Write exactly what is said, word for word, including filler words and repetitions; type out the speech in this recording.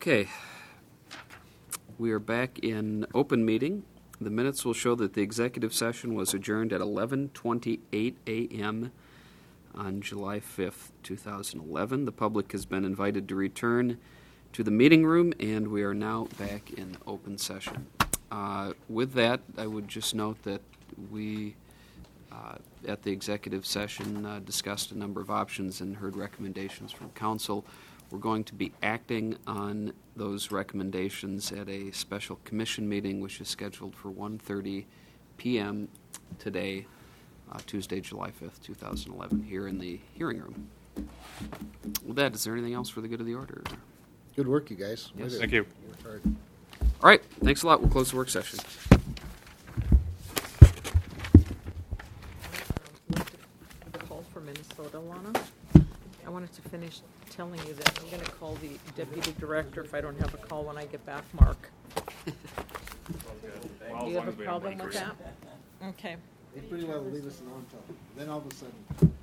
Okay. We are back in open meeting. The minutes will show that the executive session was adjourned at eleven twenty-eight a.m. on July fifth, two thousand eleven. The public has been invited to return to the meeting room, and we are now back in open session. Uh, with that, I would just note that we, uh, at the executive session, uh, discussed a number of options and heard recommendations from council. We're going to be acting on those recommendations at a special commission meeting, which is scheduled for one thirty p.m. today, uh, Tuesday, July fifth, two thousand eleven, here in the hearing room. With that, is there anything else for the good of the order? Good work, you guys. Yes. Thank you. Worked hard. All right, thanks a lot. We'll close the work session. Call for Minnesota, Lana. I wanted to finish telling you that I'm going to call the deputy director if I don't have a call when I get back, Mark. Well, Do as you have long a as we don't problem break with her. that? Okay. They pretty well leave us alone till then all of a sudden